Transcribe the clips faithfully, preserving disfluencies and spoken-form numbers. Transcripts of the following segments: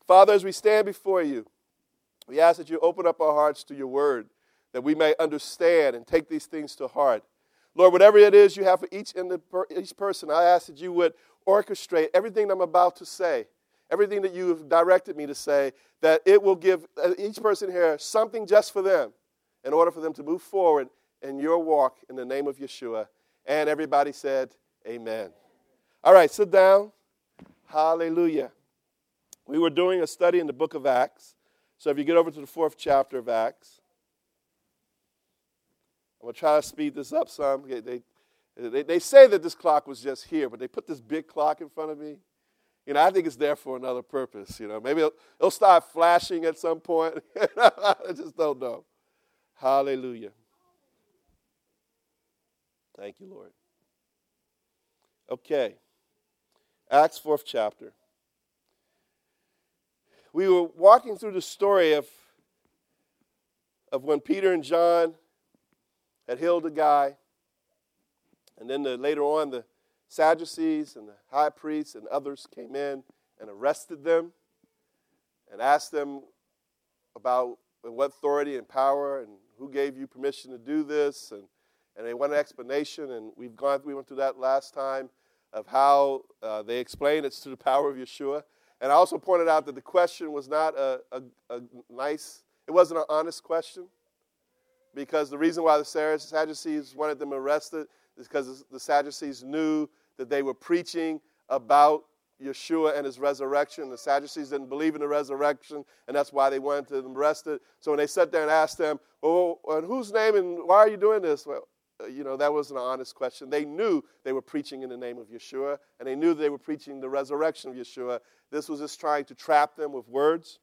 Father, as we stand before you, we ask that you open up our hearts to your word, that we may understand and take these things to heart. Lord, whatever it is you have for each, in the, each person, I ask that you would orchestrate everything I'm about to say, everything that you have directed me to say, that it will give each person here something just for them in order for them to move forward in your walk in the name of Yeshua. And everybody said, amen. All right, sit down. Hallelujah. We were doing a study in the book of Acts. So if you get over to the fourth chapter of Acts, I'm going to try to speed this up some. They, they, they say that this clock was just here, but they put this big clock in front of me. You know, I think it's there for another purpose. You know, maybe it'll, it'll start flashing at some point. I just don't know. Hallelujah. Thank you, Lord. Okay. Acts fourth chapter. We were walking through the story of, of when Peter and John had healed a guy, and then the, later on the Sadducees and the high priests and others came in and arrested them and asked them about what authority and power and who gave you permission to do this, and, and they want an explanation, and we've gone we went through that last time of how uh, they explained it's to the power of Yeshua. And I also pointed out that the question was not a, a, a nice, it wasn't an honest question, because the reason why the Sadducees wanted them arrested is because the Sadducees knew that they were preaching about Yeshua and his resurrection. The Sadducees didn't believe in the resurrection, and that's why they wanted them arrested. So when they sat there and asked them, well, in whose name and why are you doing this? Well, you know, that wasn't an honest question. They knew they were preaching in the name of Yeshua, and they knew they were preaching the resurrection of Yeshua. This was just trying to trap them with words.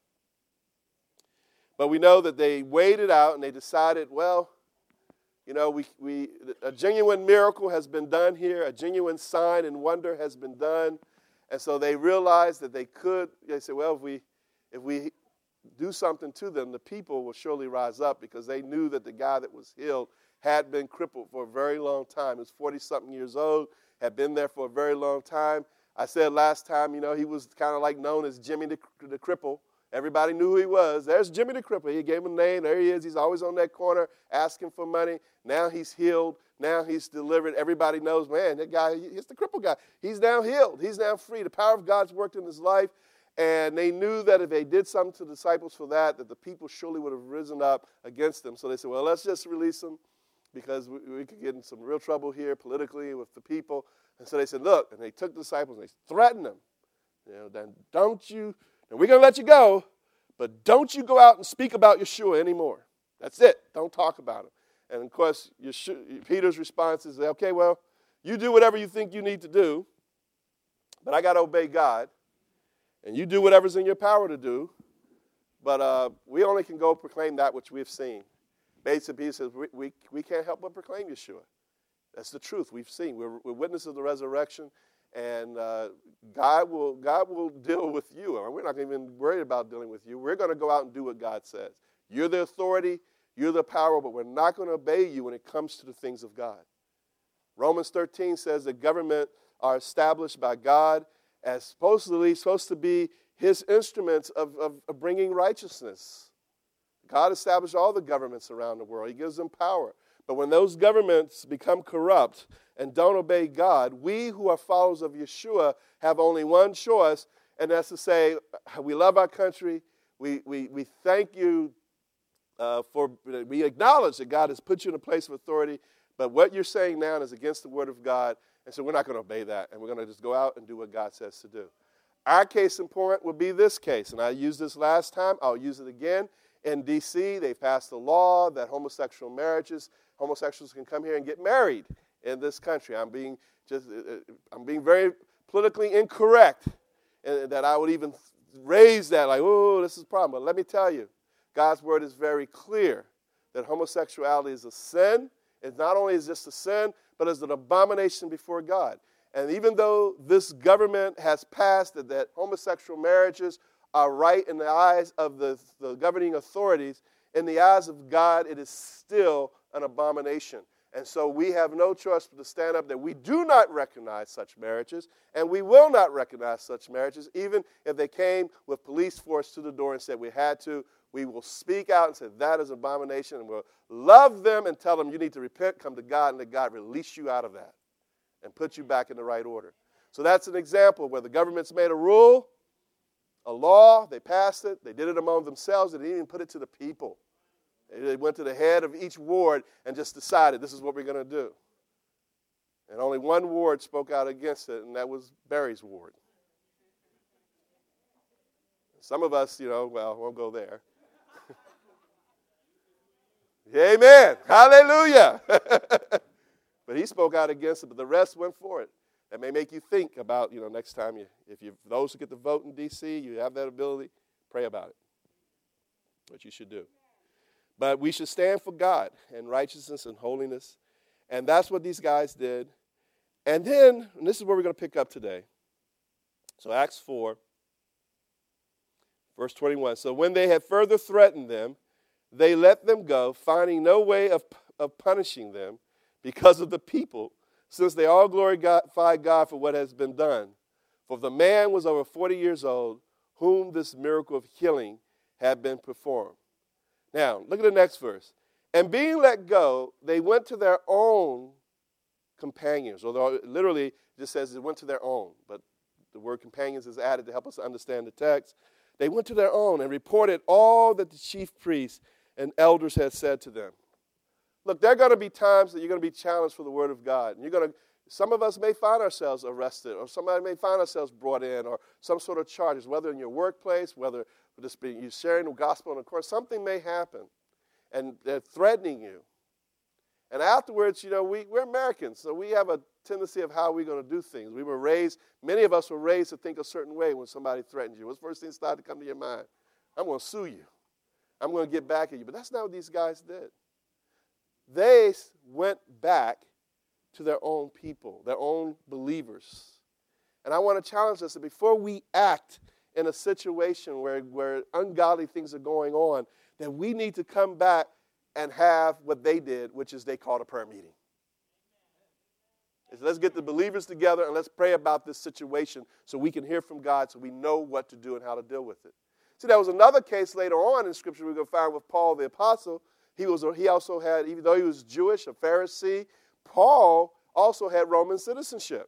But we know that they weighed it out, and they decided, well, you know, we, we a genuine miracle has been done here. A genuine sign and wonder has been done. And so they realized that they could, they said, well, if we, if we do something to them, the people will surely rise up, because they knew that the guy that was healed had been crippled for a very long time. He was forty-something years old, had been there for a very long time. I said last time, you know, he was kind of like known as Jimmy the, the Cripple. Everybody knew who he was. There's Jimmy the Cripple. He gave him a name. There he is. He's always on that corner asking for money. Now he's healed. Now he's delivered. Everybody knows, man, that guy, he's the cripple guy. He's now healed. He's now free. The power of God's worked in his life. And they knew that if they did something to the disciples for that, that the people surely would have risen up against them. So they said, well, let's just release him, because we, we could get in some real trouble here politically with the people. And so they said, look, and they took the disciples and they threatened them. You know, then don't you, and we're going to let you go, but don't you go out and speak about Yeshua anymore. That's it. Don't talk about him. And of course, Yeshua, Peter's response is, okay, well, you do whatever you think you need to do, but I got to obey God. And you do whatever's in your power to do, but uh, we only can go proclaim that which we've seen. Basically, Peter says, we, we, we can't help but proclaim Yeshua. That's the truth we've seen. We're, we're witnesses of the resurrection, and uh, God will God will deal with you. I mean, we're not even worried about dealing with you. We're going to go out and do what God says. You're the authority, you're the power, but we're not going to obey you when it comes to the things of God. Romans thirteen says that government are established by God as supposedly supposed to be his instruments of, of, of bringing righteousness. God established all the governments around the world. He gives them power. But when those governments become corrupt and don't obey God, we who are followers of Yeshua have only one choice, and that's to say, we love our country. We, we, we thank you uh, for, we acknowledge that God has put you in a place of authority, but what you're saying now is against the word of God, and so we're not going to obey that, and we're going to just go out and do what God says to do. Our case in point would be this case, and I used this last time. I'll use it again. In D C, they passed a law that homosexual marriages, homosexuals can come here and get married in this country. I'm being just, I'm being very politically incorrect, and that I would even raise that like, oh, this is a problem. But let me tell you, God's word is very clear that homosexuality is a sin. It's not only is just a sin, but it's an abomination before God. And even though this government has passed that, that homosexual marriages are right in the eyes of the, the governing authorities, in the eyes of God, it is still an abomination. And so we have no choice but to stand up that we do not recognize such marriages, and we will not recognize such marriages, even if they came with police force to the door and said we had to. We will speak out and say that is an abomination, and we'll love them and tell them you need to repent, come to God, and let God release you out of that and put you back in the right order. So that's an example where the government's made a rule, a law, they passed it, they did it among themselves, and they didn't even put it to the people. They went to the head of each ward and just decided this is what we're going to do. And only one ward spoke out against it, and that was Barry's ward. Some of us, you know, well, won't go there. Amen. Hallelujah. But he spoke out against it, but the rest went for it. That may make you think about, you know, next time you, if you, those who get to vote in D C, you have that ability, pray about it. What you should do. But we should stand for God and righteousness and holiness. And that's what these guys did. And then, and this is where we're going to pick up today. So Acts four, verse twenty-one. So when they had further threatened them, they let them go, finding no way of, of punishing them because of the people, since they all glorified God for what has been done. For the man was over forty years old, whom this miracle of healing had been performed. Now, look at the next verse. And being let go, they went to their own companions. Although literally it just says it went to their own, but the word companions is added to help us understand the text. They went to their own and reported all that the chief priests and elders had said to them. Look, there are going to be times that you're going to be challenged for the word of God. And you're going to, some of us may find ourselves arrested, or somebody may find ourselves brought in, or some sort of charges, whether in your workplace, whether just being you sharing the gospel in a course, something may happen, and they're threatening you. And afterwards, you know, we, we're Americans, so we have a tendency of how we're going to do things. We were raised, many of us were raised to think a certain way when somebody threatens you. What's the first thing that started to come to your mind? I'm going to sue you. I'm going to get back at you. But that's not what these guys did. They went back to their own people, their own believers. And I want to challenge us that before we act in a situation where, where ungodly things are going on, that we need to come back and have what they did, which is they called a prayer meeting. Is let's get the believers together and let's pray about this situation so we can hear from God, so we know what to do and how to deal with it. See, there was another case later on in Scripture we're going to find with Paul the Apostle. He was he also had, even though he was Jewish, a Pharisee, Paul also had Roman citizenship.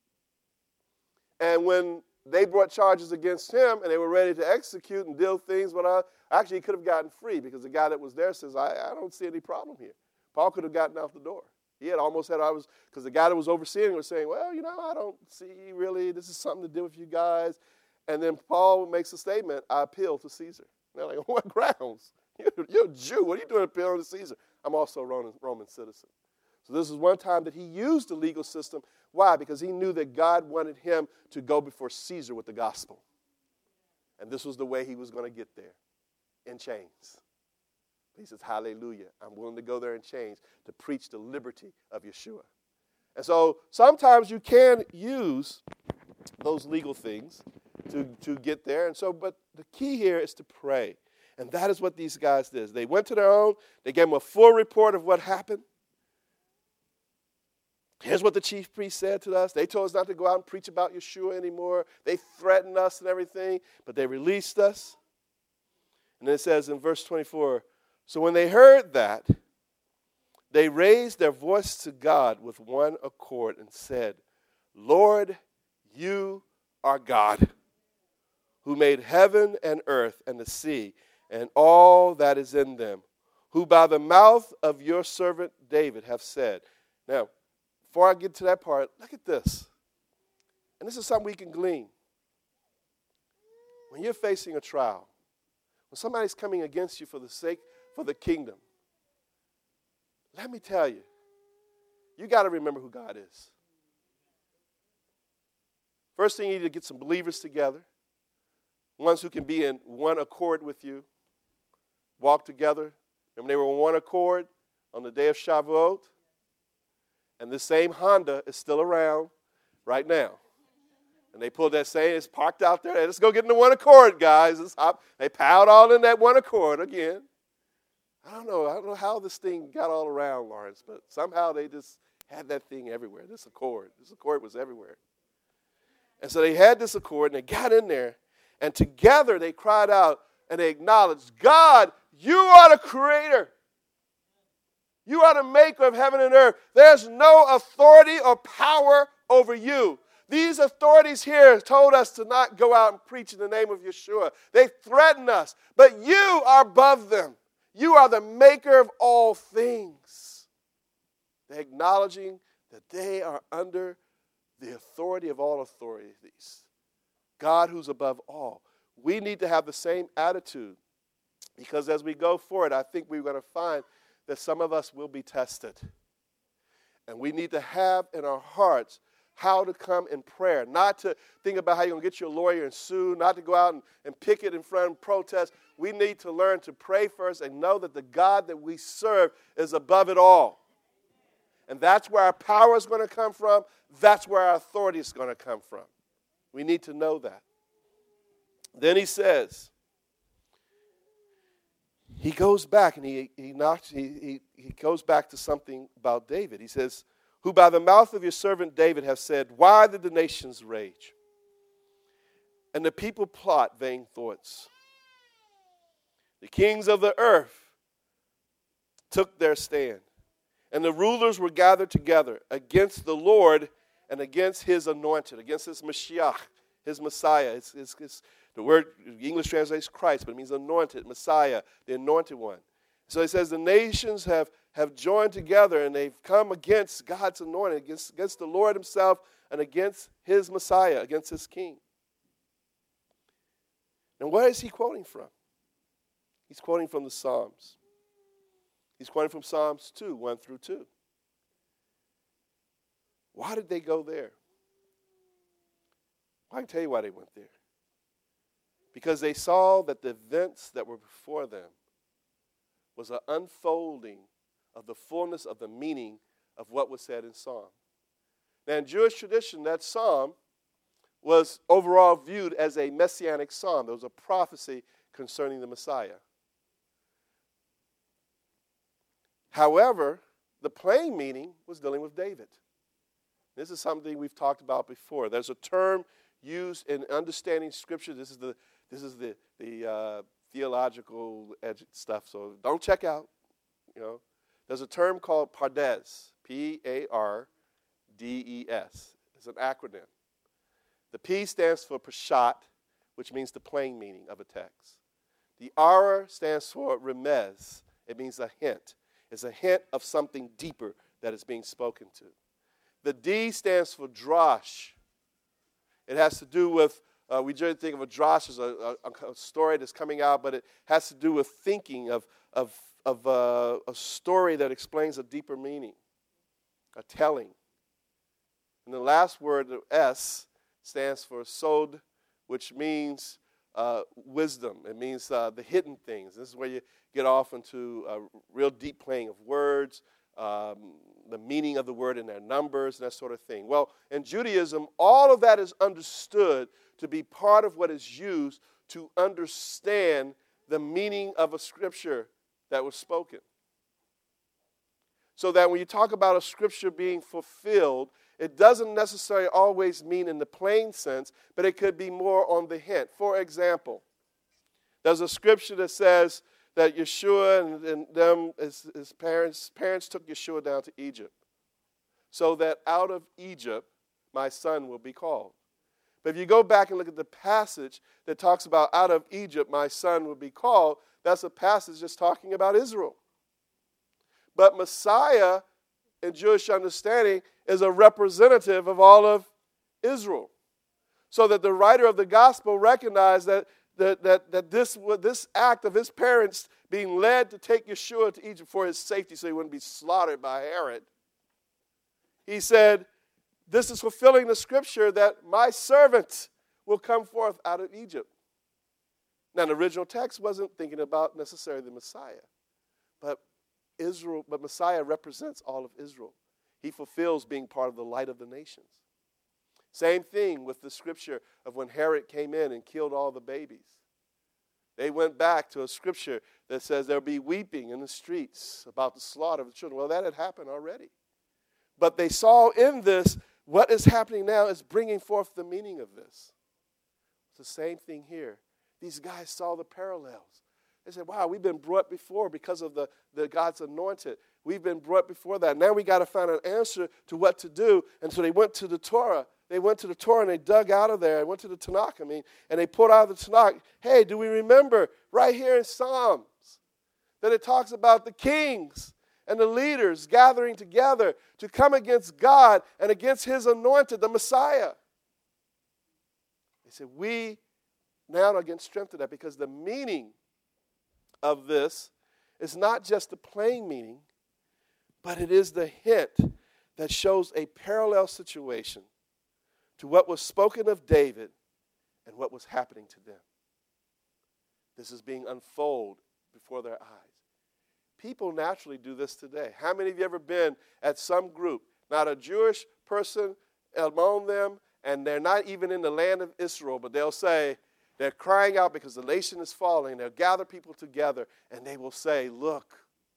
And when they brought charges against him and they were ready to execute and deal things, but uh, actually he could have gotten free because the guy that was there says, I, I don't see any problem here. Paul could have gotten out the door. He had almost had, I was, because the guy that was overseeing was saying, well, you know, I don't see really, this is something to do with you guys. And then Paul makes a statement, I appeal to Caesar. And they're like, on what grounds? You're, you're a Jew. What are you doing appealing to Caesar? I'm also a Roman, Roman citizen. So this is one time that he used the legal system. Why? Because he knew that God wanted him to go before Caesar with the gospel. And this was the way he was going to get there, in chains. He says, hallelujah, I'm willing to go there in chains to preach the liberty of Yeshua. And so sometimes you can use those legal things to, to get there. And so, but the key here is to pray. And that is what these guys did. They went to their own. They gave them a full report of what happened. Here's what the chief priest said to us. They told us not to go out and preach about Yeshua anymore. They threatened us and everything, but they released us. And then it says in verse twenty-four, so when they heard that, they raised their voice to God with one accord and said, Lord, you are God, who made heaven and earth and the sea and all that is in them, who by the mouth of your servant David have said. Now, before I get to that part, look at this. And this is something we can glean. When you're facing a trial, when somebody's coming against you for the sake, for the kingdom, let me tell you, you got to remember who God is. First thing, you need to get some believers together, ones who can be in one accord with you, walk together. Remember, they were in one accord on the day of Shavuot, and this same Honda is still around right now. And they pulled that same, it's parked out there. Hey, let's go get in the one accord, guys. Let's hop. They piled all in that one accord again. I don't know. I don't know how this thing got all around Lawrence, but somehow they just had that thing everywhere. This accord. This accord was everywhere. And so they had this accord, and they got in there, and together they cried out, and they acknowledged, God, you are the creator. You are the maker of heaven and earth. There's no authority or power over you. These authorities here told us to not go out and preach in the name of Yeshua. They threaten us, but you are above them. You are the maker of all things. They're acknowledging that they are under the authority of all authorities. God who's above all. We need to have the same attitude, because as we go forward, I think we're going to find that some of us will be tested. And we need to have in our hearts how to come in prayer, not to think about how you're going to get your lawyer and sue, not to go out and, and picket in front and protest. We need to learn to pray first and know that the God that we serve is above it all. And that's where our power is going to come from. That's where our authority is going to come from. We need to know that. Then he says, he goes back and he he, knocks, he he he goes back to something about David. He says, who by the mouth of your servant David have said, why did the nations rage? And the people plot vain thoughts. The kings of the earth took their stand, and the rulers were gathered together against the Lord and against his anointed, against his Mashiach, his Messiah. It's, it's, it's, the word, English translates Christ, but it means anointed, Messiah, the anointed one. So it says the nations have, have joined together and they've come against God's anointed, against, against the Lord himself and against his Messiah, against his king. And where is he quoting from? He's quoting from the Psalms. He's quoting from Psalms two, one through two. Why did they go there? Well, I can tell you why they went there. Because they saw that the events that were before them was an unfolding of the fullness of the meaning of what was said in Psalm. Now, in Jewish tradition, that psalm was overall viewed as a messianic psalm. There was a prophecy concerning the Messiah. However, the plain meaning was dealing with David. This is something we've talked about before. There's a term used in understanding Scripture. This is the this is the the uh, theological edge stuff. So don't check out. You know, there's a term called Pardes, P A R D E S. It's an acronym. The P stands for Peshat, which means the plain meaning of a text. The R stands for Remez. It means a hint. It's a hint of something deeper that is being spoken to. The D stands for Drash. It has to do with, uh, we generally think of a drash as a, a, a story that's coming out, but it has to do with thinking of, of, of uh, a story that explains a deeper meaning, a telling. And the last word, the S, stands for Sod, which means uh, wisdom. It means uh, the hidden things. This is where you get off into a real deep playing of words, um, the meaning of the word in their numbers, and that sort of thing. Well, in Judaism, all of that is understood to be part of what is used to understand the meaning of a scripture that was spoken. So that when you talk about a scripture being fulfilled, it doesn't necessarily always mean in the plain sense, but it could be more on the hint. For example, there's a scripture that says that Yeshua and, and them, his, his parents, parents took Yeshua down to Egypt, so that out of Egypt my son will be called. But if you go back and look at the passage that talks about out of Egypt my son will be called, that's a passage just talking about Israel. But Messiah, in Jewish understanding, is a representative of all of Israel. So that the writer of the gospel recognized that That, that, that this, this act of his parents being led to take Yeshua to Egypt for his safety so he wouldn't be slaughtered by Herod, he said, this is fulfilling the scripture that my servant will come forth out of Egypt. Now, the original text wasn't thinking about necessarily the Messiah, but Israel, but Messiah represents all of Israel. He fulfills being part of the light of the nations. Same thing with the scripture of when Herod came in and killed all the babies. They went back to a scripture that says there'll be weeping in the streets about the slaughter of the children. Well, that had happened already. But they saw in this, what is happening now is bringing forth the meaning of this. It's the same thing here. These guys saw the parallels. They said, wow, we've been brought before because of the, the God's anointed. We've been brought before that. Now we got to find an answer to what to do. And so they went to the Torah. They went to the Torah and they dug out of there. They went to the Tanakh, I mean, and they pulled out of the Tanakh. Hey, do we remember right here in Psalms that it talks about the kings and the leaders gathering together to come against God and against his anointed, the Messiah? They said, we now are getting strength to that because the meaning of this is not just the plain meaning, but it is the hint that shows a parallel situation to what was spoken of David and what was happening to them. This is being unfolded before their eyes. People naturally do this today. How many of you ever been at some group, not a Jewish person among them, and they're not even in the land of Israel, but they'll say, they're crying out because the nation is falling. They'll gather people together, and they will say, look,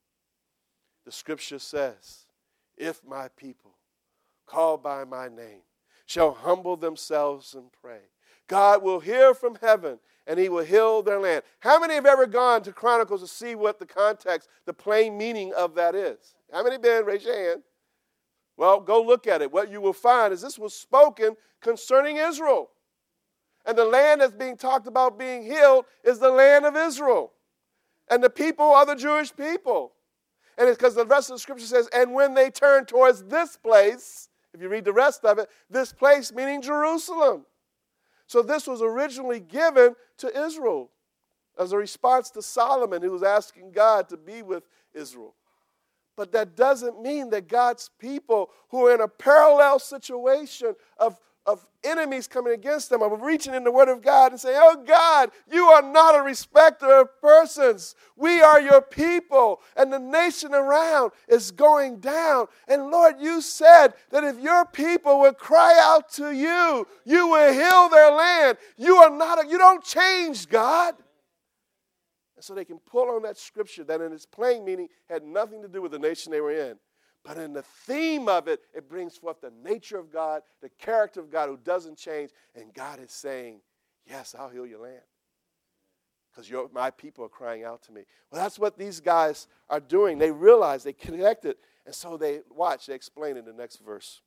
the scripture says, if my people, called by my name, shall humble themselves and pray, God will hear from heaven, and he will heal their land. How many have ever gone to Chronicles to see what the context, the plain meaning of that is? How many been? Raise your hand. Well, go look at it. What you will find is this was spoken concerning Israel. And the land that's being talked about being healed is the land of Israel. And the people are the Jewish people. And it's because the rest of the scripture says, and when they turn towards this place, if you read the rest of it, this place meaning Jerusalem. So this was originally given to Israel as a response to Solomon, who was asking God to be with Israel. But that doesn't mean that God's people who are in a parallel situation of of enemies coming against them, of reaching in the Word of God and saying, oh God, you are not a respecter of persons. We are your people, and the nation around is going down. And Lord, you said that if your people would cry out to you, you will heal their land. You are not, a, you don't change, God. And so they can pull on that scripture that in its plain meaning had nothing to do with the nation they were in. But in the theme of it, it brings forth the nature of God, the character of God who doesn't change. And God is saying, yes, I'll heal your land. Because my people are crying out to me. Well, that's what these guys are doing. They realize, they connect it. And so they, watch, they explain in the next verse.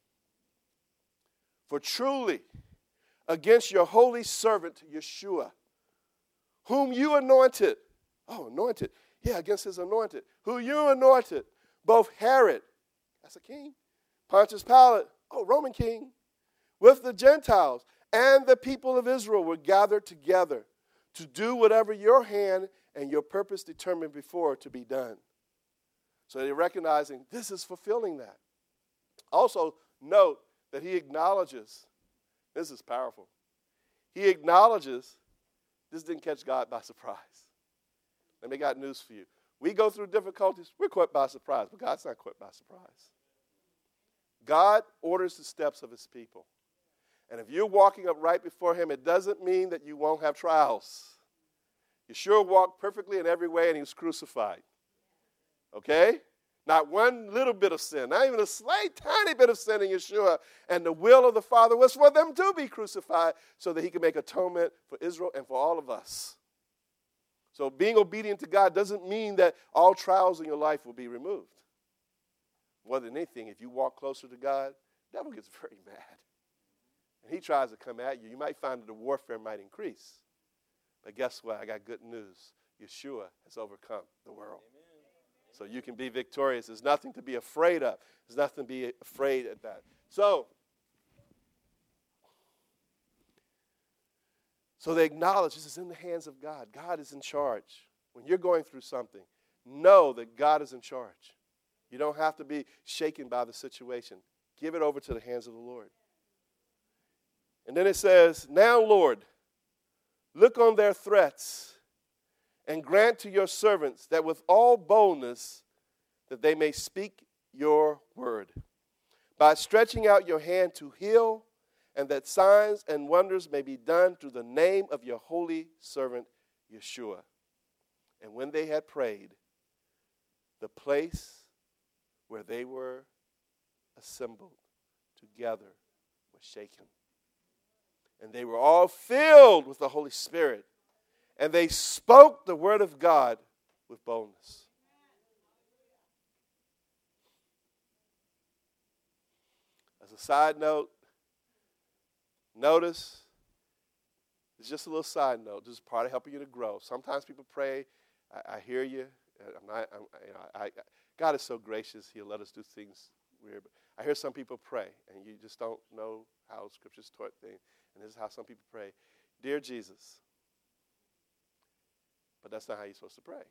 For truly, against your holy servant, Yeshua, whom you anointed. Oh, anointed. Yeah, against his anointed. Who you anointed. Both Herod, that's a king, Pontius Pilate, oh, Roman king, with the Gentiles and the people of Israel were gathered together to do whatever your hand and your purpose determined before to be done. So they're recognizing this is fulfilling that. Also, note that he acknowledges, this is powerful, he acknowledges this didn't catch God by surprise. Let me got news for you. We go through difficulties, we're caught by surprise, but God's not caught by surprise. God orders the steps of his people. And if you're walking up right before him, it doesn't mean that you won't have trials. Yeshua walked perfectly in every way, and he was crucified. Okay? Not one little bit of sin, not even a slight, tiny bit of sin in Yeshua. And the will of the Father was for them to be crucified so that he could make atonement for Israel and for all of us. So being obedient to God doesn't mean that all trials in your life will be removed. More than anything, if you walk closer to God, the devil gets very mad. And he tries to come at you. You might find that the warfare might increase. But guess what? I got good news. Yeshua has overcome the world. Amen. So you can be victorious. There's nothing to be afraid of. There's nothing to be afraid of that. So, So they acknowledge this is in the hands of God. God is in charge. When you're going through something, know that God is in charge. You don't have to be shaken by the situation. Give it over to the hands of the Lord. And then it says, now, Lord, look on their threats and grant to your servants that with all boldness that they may speak your word by stretching out your hand to heal, and that signs and wonders may be done through the name of your holy servant, Yeshua. And when they had prayed, the place where they were assembled together was shaken. And they were all filled with the Holy Spirit. And they spoke the word of God with boldness. As a side note, notice, it's just a little side note. This is part of helping you to grow. Sometimes people pray. I, I hear you. I'm not. I'm, you know, I, I, God is so gracious. He'll let us do things weird. But I hear some people pray, and you just don't know how Scripture's taught things. And this is how some people pray. Dear Jesus. But that's not how you're supposed to pray.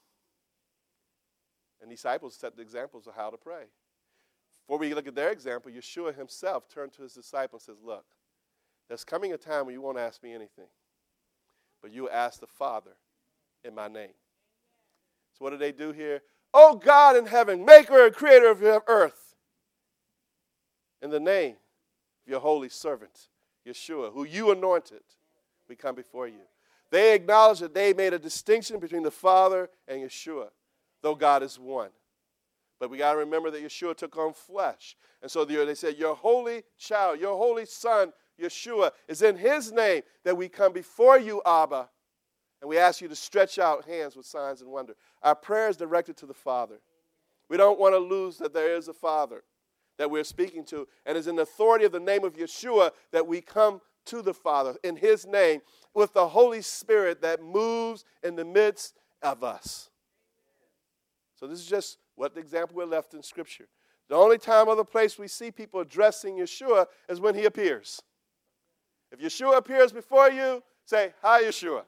And disciples set the examples of how to pray. Before we look at their example, Yeshua himself turned to his disciples and says, look, there's coming a time when you won't ask me anything, but you ask the Father in my name. So what do they do here? Oh God in heaven, maker and creator of your earth, in the name of your holy servant, Yeshua, who you anointed, we come before you. They acknowledge that they made a distinction between the Father and Yeshua, though God is one. But we got to remember that Yeshua took on flesh. And so they said, your holy child, your holy son, Yeshua, is in his name that we come before you, Abba, and we ask you to stretch out hands with signs and wonder. Our prayer is directed to the Father. We don't want to lose that there is a Father that we're speaking to, and it's in the authority of the name of Yeshua that we come to the Father in his name with the Holy Spirit that moves in the midst of us. So this is just what the example we're left in Scripture. The only time or the place we see people addressing Yeshua is when he appears. If Yeshua appears before you, say, hi, Yeshua.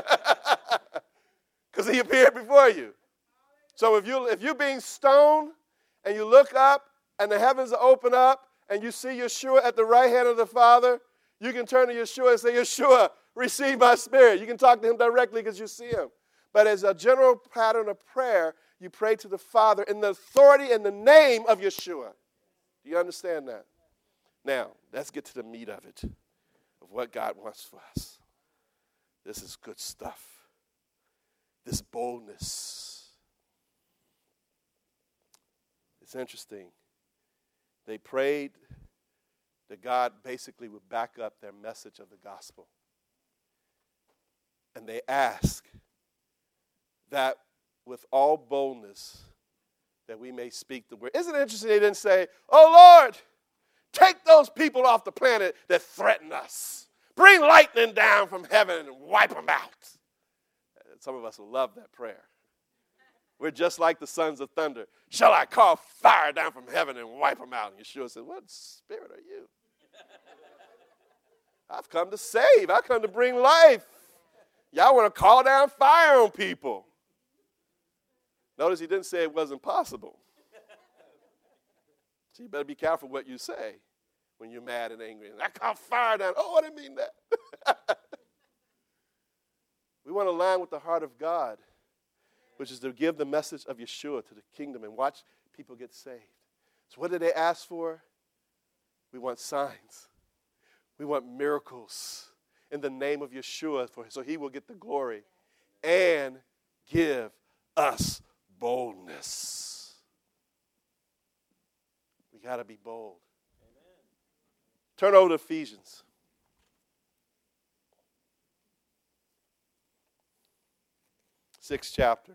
Because he appeared before you. So if, you, if you're being stoned and you look up and the heavens are open up and you see Yeshua at the right hand of the Father, you can turn to Yeshua and say, Yeshua, receive my spirit. You can talk to him directly because you see him. But as a general pattern of prayer, you pray to the Father in the authority and the name of Yeshua. Do you understand that? Now, let's get to the meat of it, of what God wants for us. This is good stuff. This boldness. It's interesting. They prayed that God basically would back up their message of the gospel. And they asked that with all boldness that we may speak the word. Isn't it interesting they didn't say, oh, Lord, take those people off the planet that threaten us. Bring lightning down from heaven and wipe them out. Some of us will love that prayer. We're just like the sons of thunder. Shall I call fire down from heaven and wipe them out? And Yeshua said, what spirit are you? I've come to save. I've come to bring life. Y'all want to call down fire on people. Notice he didn't say it wasn't possible. So you better be careful what you say when you're mad and angry. I call fire down. Oh, I didn't mean that. We want to align with the heart of God, which is to give the message of Yeshua to the kingdom and watch people get saved. So what did they ask for? We want signs. We want miracles in the name of Yeshua for, so he will get the glory and give us boldness. We got to be bold. Amen. Turn over to Ephesians. Sixth chapter.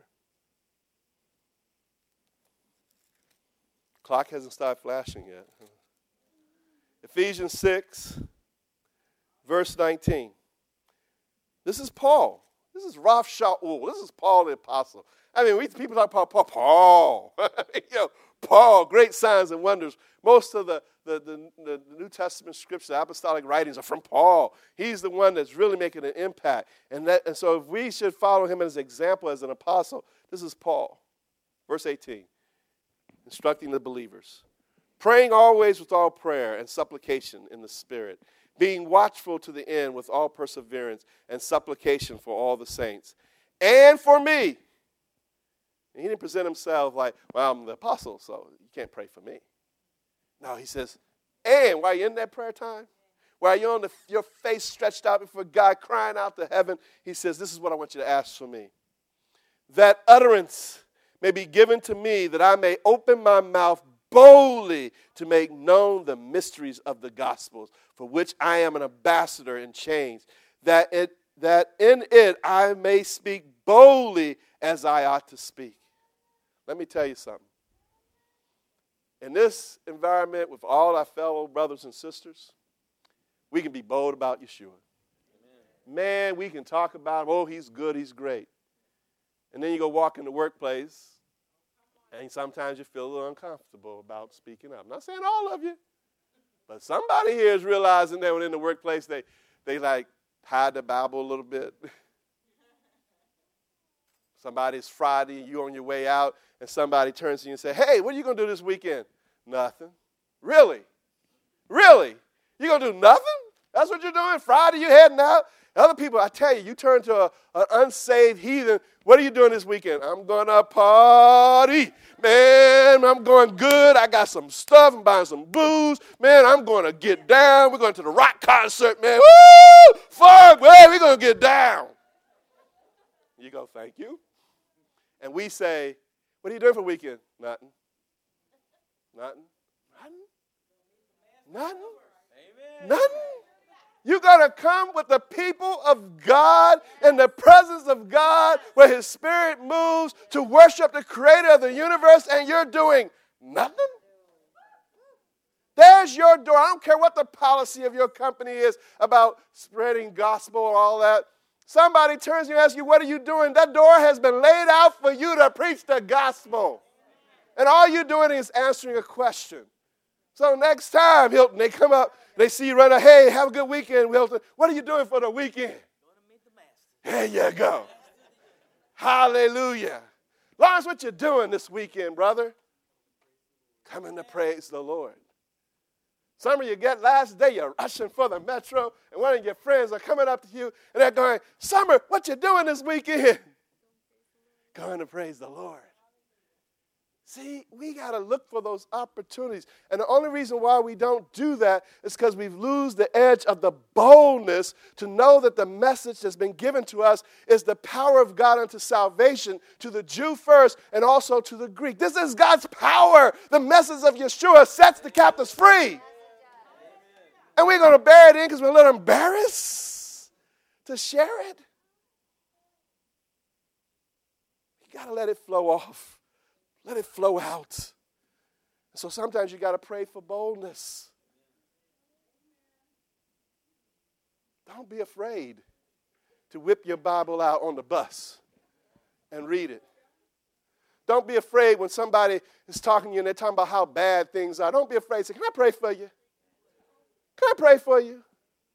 Clock hasn't started flashing yet. Ephesians six, verse nineteen. This is Paul. This is Rav Shaul. This is Paul the apostle. I mean, we people talk about Paul. Paul. you know, Paul, great signs and wonders. Most of the, the, the, the New Testament scriptures, the apostolic writings are from Paul. He's the one that's really making an impact. And, that, and so if we should follow him as an example as an apostle, this is Paul. Verse eighteen, instructing the believers. Praying always with all prayer and supplication in the Spirit, being watchful to the end with all perseverance and supplication for all the saints, and for me. And he didn't present himself like, well, I'm the apostle, so you can't pray for me. No, he says, and while you're in that prayer time, while you're on the, your face stretched out before God, crying out to heaven, he says, this is what I want you to ask for me. That utterance may be given to me, that I may open my mouth boldly to make known the mysteries of the gospels, for which I am an ambassador in chains, that it that in it I may speak boldly as I ought to speak. Let me tell you something. In this environment with all our fellow brothers and sisters, we can be bold about Yeshua. Amen. Man, we can talk about him. Oh, he's good, he's great. And then you go walk in the workplace, and sometimes you feel a little uncomfortable about speaking up. I'm not saying all of you, but somebody here is realizing that when in the workplace, they, they like hide the Bible a little bit. Somebody's Friday, you on your way out, and somebody turns to you and says, hey, what are you going to do this weekend? Nothing. Really? Really? You going to do nothing? That's what you're doing? Friday, you heading out? Other people, I tell you, you turn to a, an unsaved heathen. What are you doing this weekend? I'm going to party. Man, I'm going good. I got some stuff. I'm buying some booze. Man, I'm going to get down. We're going to the rock concert, man. Woo! Fuck, man, we're going to get down. You go, thank you. And we say, what are you doing for the weekend? Nothing. Nothing. Nothing. Nothing. Amen. Nothing. You're going to come with the people of God in the presence of God where his spirit moves to worship the creator of the universe, and you're doing nothing? There's your door. I don't care what the policy of your company is about spreading gospel and all that. Somebody turns to you and asks you, what are you doing? That door has been laid out for you to preach the gospel. And all you're doing is answering a question. So next time, Hilton, they come up, they see you running, hey, have a good weekend, Hilton. What are you doing for the weekend? Going to meet the master. There you go. Hallelujah. Lawrence, what you doing this weekend, brother? Coming to praise the Lord. Some of you get last day, you're rushing for the metro, and one of your friends are coming up to you, and they're going, Summer, what you doing this weekend? Going to praise the Lord. See, we got to look for those opportunities. And the only reason why we don't do that is because we lose the edge of the boldness to know that the message that's been given to us is the power of God unto salvation to the Jew first and also to the Greek. This is God's power. The message of Yeshua sets the captives free. And we're going to bear it in because we're a little embarrassed to share it. You got to let it flow off. Let it flow out. And so sometimes you got to pray for boldness. Don't be afraid to whip your Bible out on the bus and read it. Don't be afraid when somebody is talking to you and they're talking about how bad things are. Don't be afraid. Say, can I pray for you? Can I pray for you?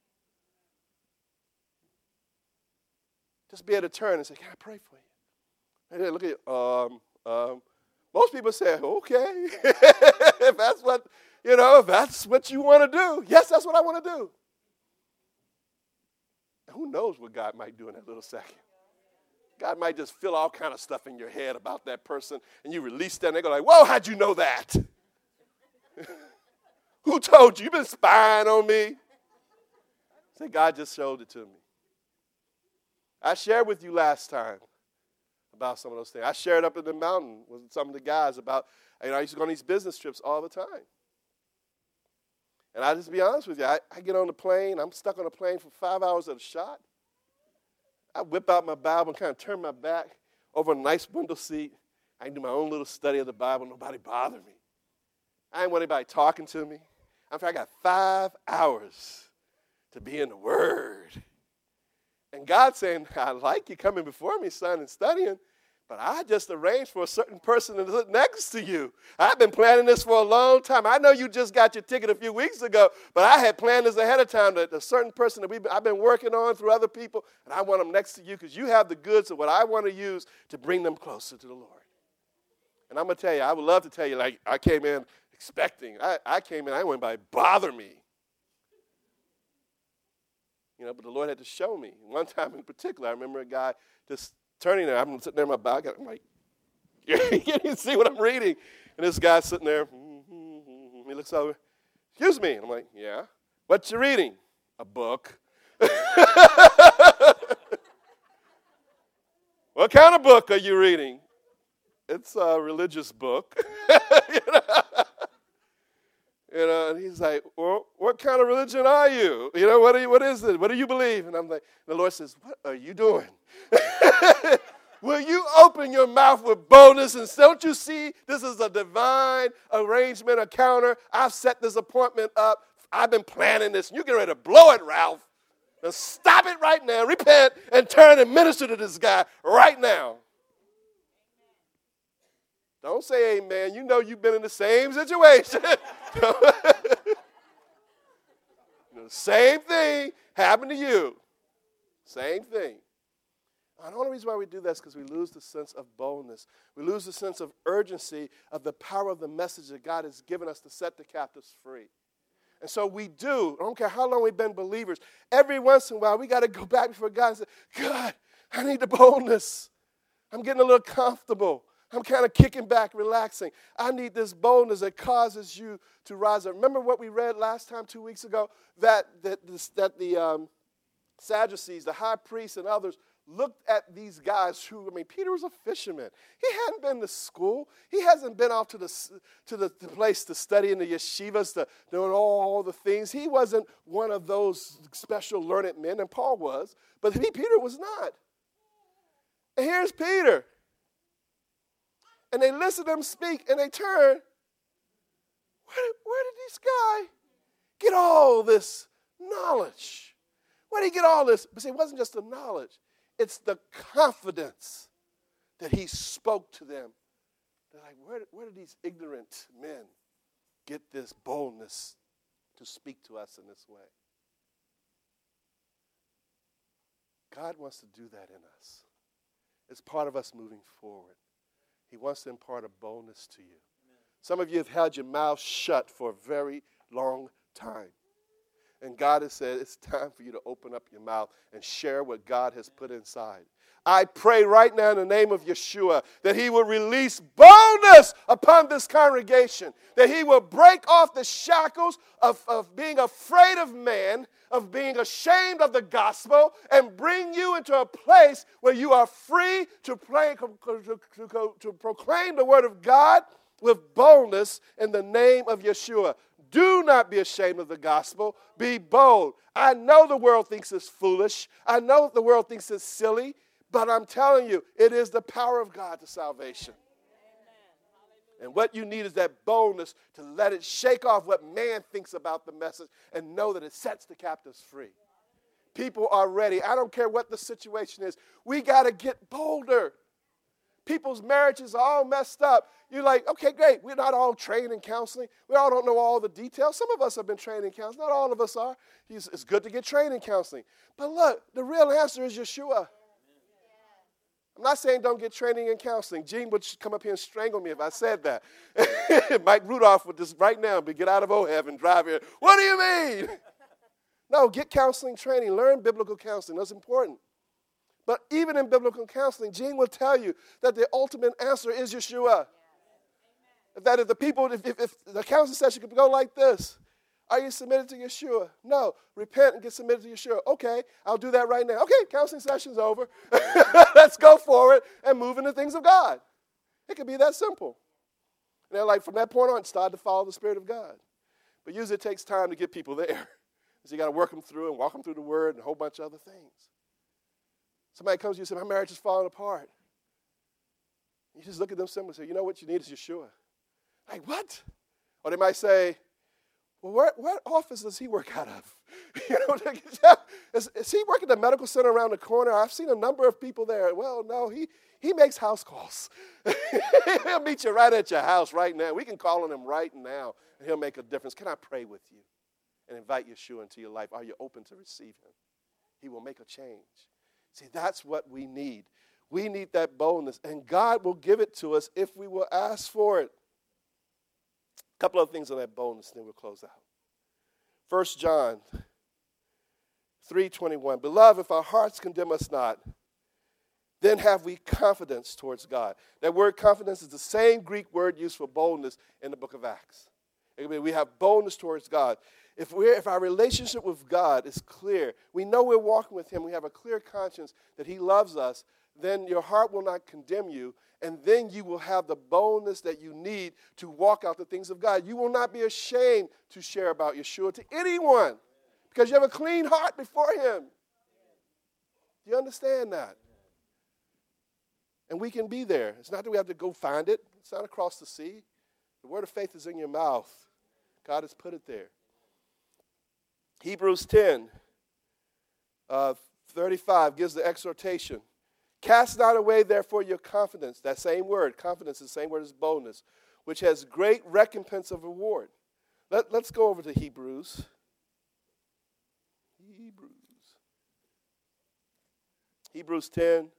Just be able to turn and say, can I pray for you? And then look at you. Um, um, most people say, okay, if that's what, you know, if that's what you want to do. Yes, that's what I want to do. And who knows what God might do in that little second. God might just fill all kind of stuff in your head about that person, and you release that, and they go like, whoa, how'd you know that? Who told you? You've been spying on me. Say, God just showed it to me. I shared with you last time about some of those things. I shared up in the mountain with some of the guys about, you know, I used to go on these business trips all the time. And I just be honest with you, I, I get on the plane, I'm stuck on a plane for five hours at a shot. I whip out my Bible and kind of turn my back over a nice window seat. I can do my own little study of the Bible, nobody bother me. I ain't want anybody talking to me. In fact, I got five hours to be in the Word. And God's saying, I like you coming before me, son, and studying, but I just arranged for a certain person to sit next to you. I've been planning this for a long time. I know you just got your ticket a few weeks ago, but I had planned this ahead of time that a certain person that we've been, I've been working on through other people, and I want them next to you because you have the goods of what I want to use to bring them closer to the Lord. And I'm going to tell you, I would love to tell you, like, I came in expecting. I, I came in, I didn't want anybody to bother me. You know, but the Lord had to show me. One time in particular, I remember a guy just turning there. I'm sitting there in my Bible. I'm like, you can't even see what I'm reading. And this guy's sitting there. He looks over. Excuse me. And I'm like, yeah. What you reading? A book. What kind of book are you reading? It's a religious book. you know? You know, and he's like, well, what kind of religion are you? You know, what, are you, what is it? What do you believe? And I'm like, the Lord says, what are you doing? Will you open your mouth with boldness? And don't you see this is a divine arrangement, a counter? I've set this appointment up. I've been planning this. You get ready to blow it, Ralph. Now stop it right now. Repent and turn and minister to this guy right now. Don't say amen. You know you've been in the same situation. The same thing happened to you. Same thing. And the only reason why we do that is because we lose the sense of boldness. We lose the sense of urgency of the power of the message that God has given us to set the captives free. And so we do. I don't care how long we've been believers. Every once in a while, we got to go back before God and say, God, I need the boldness. I'm getting a little comfortable. I'm kind of kicking back, relaxing. I need this boldness that causes you to rise up. Remember what we read last time, two weeks ago? That, that, this, that the um, Sadducees, the high priests, and others looked at these guys who, I mean, Peter was a fisherman. He hadn't been to school. He hasn't been off to the to the, the place to study in the yeshivas, to doing all the things. He wasn't one of those special learned men, and Paul was, but he, Peter was not. And here's Peter. And they listen to him speak, and they turn. Where did, where did this guy get all this knowledge? Where did he get all this? But see, it wasn't just the knowledge. It's the confidence that he spoke to them. They're like, where, where did these ignorant men get this boldness to speak to us in this way? God wants to do that in us. It's part of us moving forward. He wants to impart a boldness to you. Amen. Some of you have held your mouth shut for a very long time. And God has said, it's time for you to open up your mouth and share what God has put inside. I pray right now in the name of Yeshua that he will release boldness upon this congregation, that he will break off the shackles of, of being afraid of man, of being ashamed of the gospel, and bring you into a place where you are free to, play, to, to, to proclaim the word of God with boldness in the name of Yeshua. Do not be ashamed of the gospel. Be bold. I know the world thinks it's foolish. I know the world thinks it's silly. But I'm telling you, it is the power of God to salvation. Amen. And what you need is that boldness to let it shake off what man thinks about the message and know that it sets the captives free. People are ready. I don't care what the situation is. We got to get bolder. People's marriages are all messed up. You're like, okay, great. We're not all trained in counseling. We all don't know all the details. Some of us have been trained in counseling. Not all of us are. It's good to get trained in counseling. But look, the real answer is Yeshua. I'm not saying don't get training in counseling. Gene would come up here and strangle me if I said that. Mike Rudolph would just right now be get out of Oheb and drive here. What do you mean? No, get counseling training. Learn biblical counseling. That's important. But even in biblical counseling, Gene will tell you that the ultimate answer is Yeshua. Yeah. That if the people, if, if, if the counseling session could go like this, are you submitted to Yeshua? No. Repent and get submitted to Yeshua. Okay, I'll do that right now. Okay, counseling session's over. Let's go forward and move into things of God. It could be that simple. And they're like, from that point on, start to follow the Spirit of God. But usually it takes time to get people there. So you got to work them through and walk them through the Word and a whole bunch of other things. Somebody comes to you and says, my marriage is falling apart. You just look at them simply and say, you know what you need is Yeshua. Like, what? Or they might say, well, where, what office does he work out of? You know, is, is he working at the medical center around the corner? I've seen a number of people there. Well, no, he, he makes house calls. He'll meet you right at your house right now. We can call on him right now, and he'll make a difference. Can I pray with you and invite Yeshua into your life? Are you open to receive him? He will make a change. See, that's what we need. We need that boldness, and God will give it to us if we will ask for it. A couple of things on that boldness, then we'll close out. First John three twenty-one. Beloved, if our hearts condemn us not, then have we confidence towards God. That word confidence is the same Greek word used for boldness in the book of Acts. We have boldness towards God. if we're if our relationship with God is clear, we know we're walking with him, we have a clear conscience that he loves us, then your heart will not condemn you, and then you will have the boldness that you need to walk out the things of God. You will not be ashamed to share about Yeshua to anyone because you have a clean heart before him. Do you understand that? And we can be there. It's not that we have to go find it. It's not across the sea. The word of faith is in your mouth. God has put it there. Hebrews ten, uh, thirty-five gives the exhortation. Cast not away, therefore, your confidence. That same word, confidence, is the same word as boldness, which has great recompense of reward. Let, let's go over to Hebrews. Hebrews. Hebrews ten.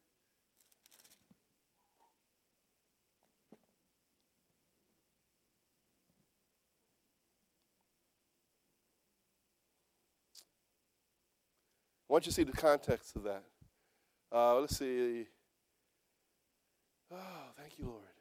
I want you to see the context of that. Uh, let's see. Oh, thank you, Lord.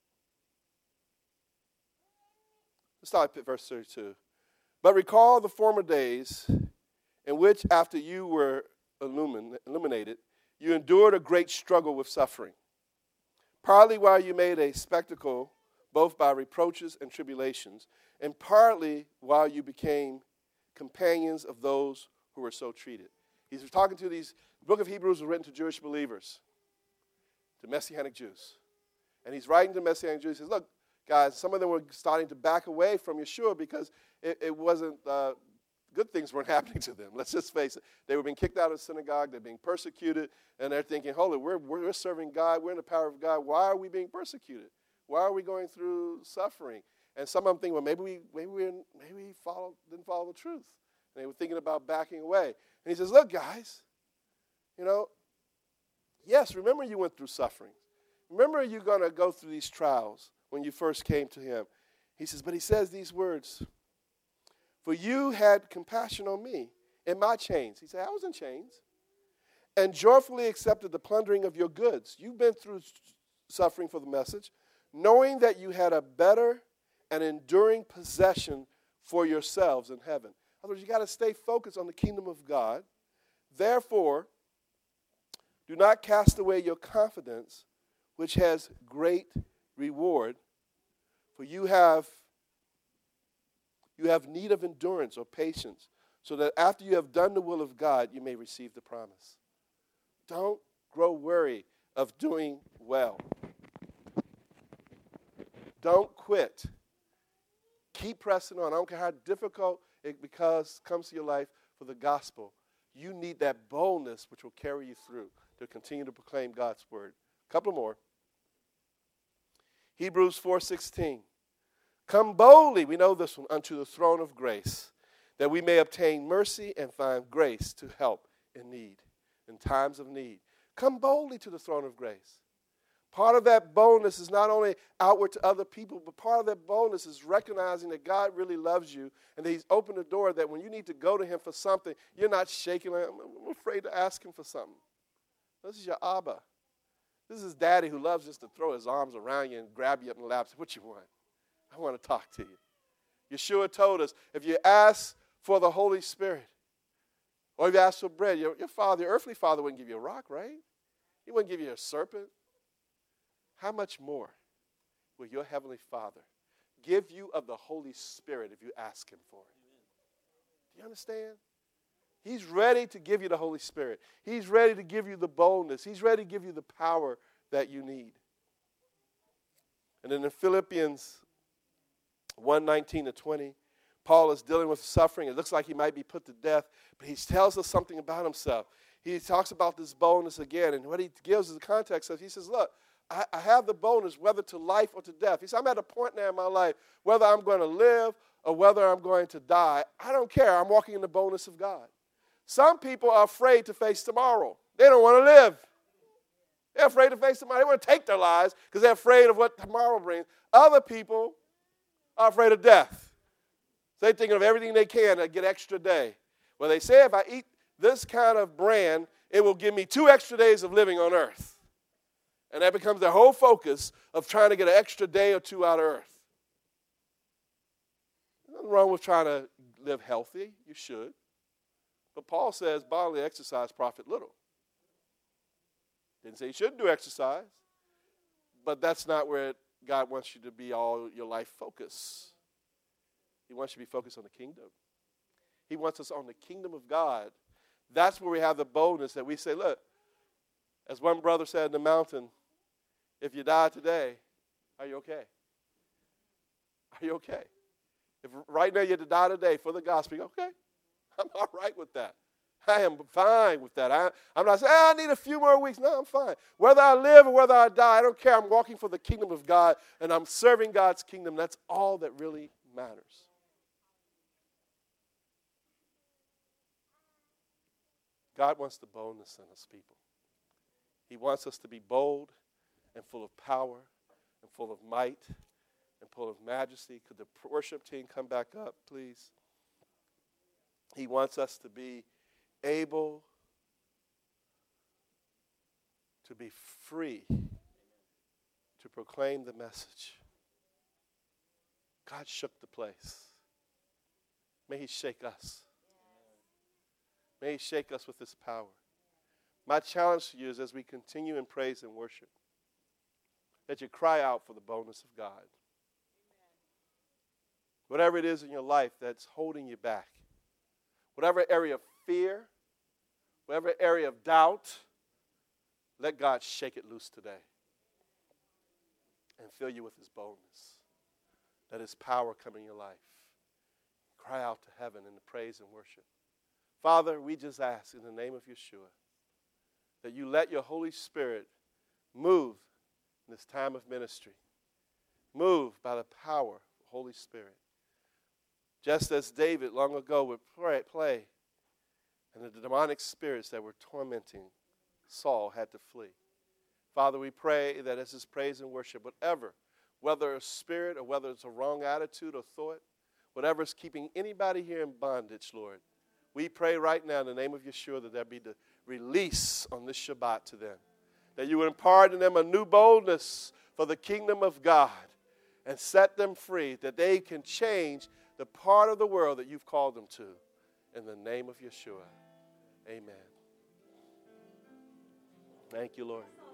Let's start at verse thirty-two. But recall the former days in which, after you were illumin- illuminated, you endured a great struggle with suffering, partly while you made a spectacle, both by reproaches and tribulations, and partly while you became companions of those who were so treated. He's talking to these, the book of Hebrews was written to Jewish believers, to Messianic Jews. And he's writing to Messianic Jews. He says, look, guys, some of them were starting to back away from Yeshua because it, it wasn't, uh, good things weren't happening to them. Let's just face it. They were being kicked out of the synagogue. They're being persecuted. And they're thinking, hold it, we're, we're serving God. We're in the power of God. Why are we being persecuted? Why are we going through suffering? And some of them think, well, maybe we maybe we maybe we followed, didn't follow the truth. And they were thinking about backing away. And he says, look, guys, you know, yes, remember you went through suffering. Remember you're going to go through these trials when you first came to him. He says, but he says these words, for you had compassion on me in my chains. He said, I was in chains. And joyfully accepted the plundering of your goods. You've been through suffering for the message, knowing that you had a better and enduring possession for yourselves in heaven. In other words, you got to stay focused on the kingdom of God. Therefore, do not cast away your confidence, which has great reward, for you have you have need of endurance or patience, so that after you have done the will of God, you may receive the promise. Don't grow weary of doing well. Don't quit. Keep pressing on. I don't care how difficult it because comes to your life for the gospel. You need that boldness which will carry you through to continue to proclaim God's word. A couple more. Hebrews four sixteen. Come boldly, we know this one, unto the throne of grace, that we may obtain mercy and find grace to help in need, in times of need. Come boldly to the throne of grace. Part of that boldness is not only outward to other people, but part of that boldness is recognizing that God really loves you and that he's opened the door that when you need to go to him for something, you're not shaking like, I'm afraid to ask him for something. This is your Abba. This is daddy who loves just to throw his arms around you and grab you up in the lap and say, what you want? I want to talk to you. Yeshua told us, if you ask for the Holy Spirit, or if you ask for bread, your, your father, your earthly father wouldn't give you a rock, right? He wouldn't give you a serpent. How much more will your heavenly Father give you of the Holy Spirit if you ask him for it? Do you understand? He's ready to give you the Holy Spirit. He's ready to give you the boldness. He's ready to give you the power that you need. And then in Philippians one nineteen to twenty, Paul is dealing with suffering. It looks like he might be put to death, but he tells us something about himself. He talks about this boldness again, and what he gives is the context of, he says, look, I, I have the boldness whether to life or to death. He said, I'm at a point now in my life, whether I'm going to live or whether I'm going to die, I don't care. I'm walking in the boldness of God. Some people are afraid to face tomorrow. They don't want to live. They're afraid to face tomorrow. They want to take their lives because they're afraid of what tomorrow brings. Other people are afraid of death. So they're thinking of everything they can to get extra day. Well, they say if I eat this kind of brand, it will give me two extra days of living on earth. And that becomes their whole focus of trying to get an extra day or two out of earth. Nothing wrong with trying to live healthy. You should. But Paul says bodily exercise profit little. Didn't say you shouldn't do exercise. But that's not where God wants you to be all your life focused. He wants you to be focused on the kingdom. He wants us on the kingdom of God. That's where we have the boldness that we say, look, as one brother said in the mountain, if you die today, are you okay? Are you okay? If right now you had to die today for the gospel, okay, I'm all right with that. I am fine with that. I, I'm not saying, ah, I need a few more weeks. No, I'm fine. Whether I live or whether I die, I don't care. I'm walking for the kingdom of God, and I'm serving God's kingdom. That's all that really matters. God wants the boldness in us, people. He wants us to be bold and full of power and full of might and full of majesty. Could the worship team come back up, please? He wants us to be able to be free to proclaim the message. God shook the place. May he shake us. May he shake us with his power. My challenge to you is as we continue in praise and worship, that you cry out for the boldness of God. Amen. Whatever it is in your life that's holding you back, whatever area of fear, whatever area of doubt, let God shake it loose today and fill you with his boldness. Let his power come in your life. Cry out to heaven in the praise and worship. Father, we just ask in the name of Yeshua that you let your Holy Spirit move in this time of ministry. Move by the power of the Holy Spirit. Just as David long ago would pray, play and the demonic spirits that were tormenting Saul had to flee. Father, we pray that as this praise and worship, whatever, whether a spirit or whether it's a wrong attitude or thought, whatever is keeping anybody here in bondage, Lord, we pray right now in the name of Yeshua that there be the release on this Shabbat to them. That you would impart in them a new boldness for the kingdom of God and set them free, that they can change the part of the world that you've called them to. In the name of Yeshua, amen. Thank you, Lord.